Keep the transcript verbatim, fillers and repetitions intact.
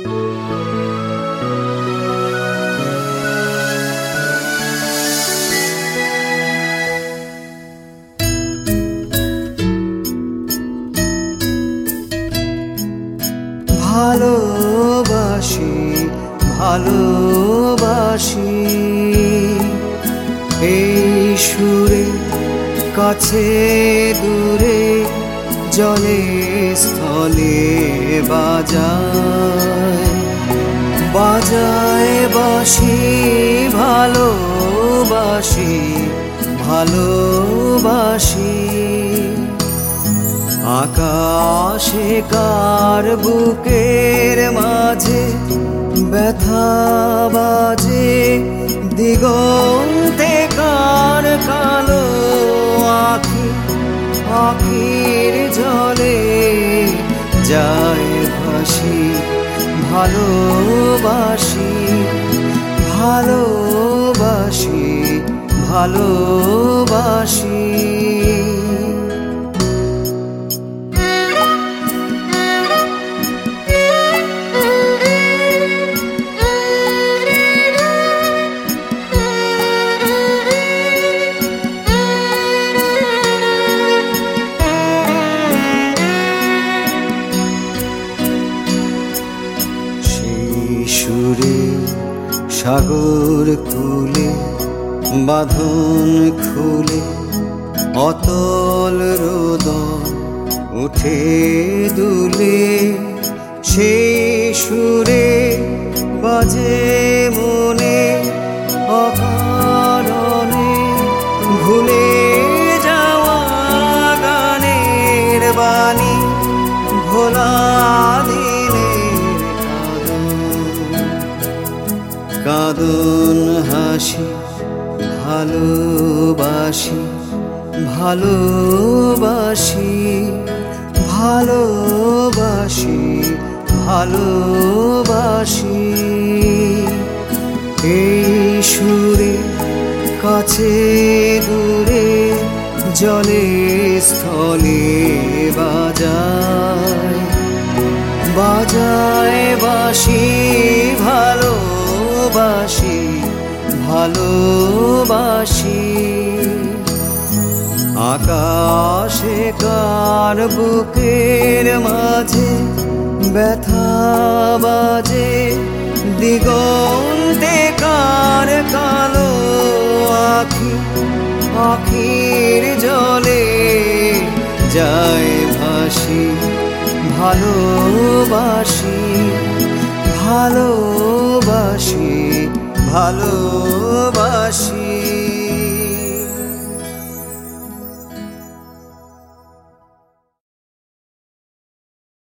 ভালোবাসি ভালোবাসি এই সুরে কাছে দূরে জলে স্থলে বাজায় বাজায় বাঁশি ভালোবাসি ভালোবাসি আকাশে কার বুকের মাঝে ব্যথা বাজে দিগন্তে কার কালো আঁখি আঁখির জলে যায় ভাসি ভালোবাসি ভালোবাসি ভালোবাসি সুরে সাগর কুলে বাঁধন খুলে অতল রোদন উঠে দুলে সেই সুরে বাজে মনে অকারণে ভুলে যাওয়া গানের বাণী ভোলা কাঁদন হাসি ভালোবাসি ভালোবাসি ভালোবাসি ভালোবাসি এই সুরে কাছে দূরে জলে স্থলে বাজায় বাজায় বাঁশি ভালো ভালোবাসি ভালোবাসি আকাশে কার বুকের মাঝে ব্যথা বাজে দিগন্তে কার কালো আঁখি আঁখির জলে যায় ভাসি ভালোবাসি ভালোবাসি ভালোবাসি